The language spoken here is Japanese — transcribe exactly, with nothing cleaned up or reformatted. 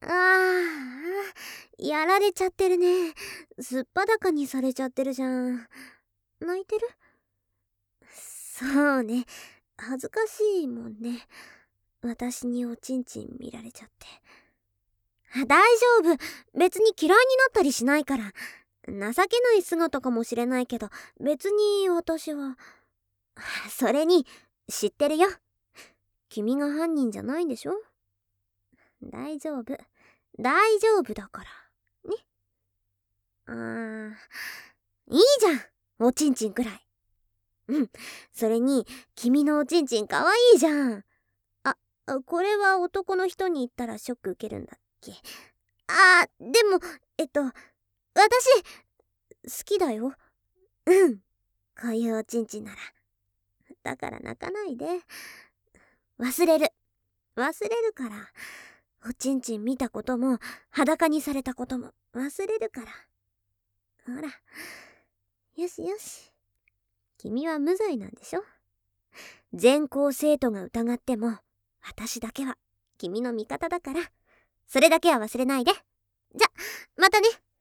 あー、やられちゃってるね。すっぱだかにされちゃってるじゃん。泣いてる？そうね。恥ずかしいもんね。私におちんちん見られちゃって。大丈夫。別に嫌いになったりしないから。情けない姿かもしれないけど、別に私は。それに、知ってるよ。君が犯人じゃないんでしょ？大丈夫。大丈夫だから。ね。あー、いいじゃん。おちんちんくらい。うん。それに、君のおちんちんかわいいじゃん。あ、これは男の人に言ったらショック受けるんだっけ？あー、でも、えっと、私、好きだよ。うん。こういうおちんちんなら。だから泣かないで。忘れる。忘れるから。おちんちん見たことも、裸にされたことも忘れるから。ほら。よしよし。君は無罪なんでしょ？全校生徒が疑っても、私だけは君の味方だから。それだけは忘れないで。じゃ、またね。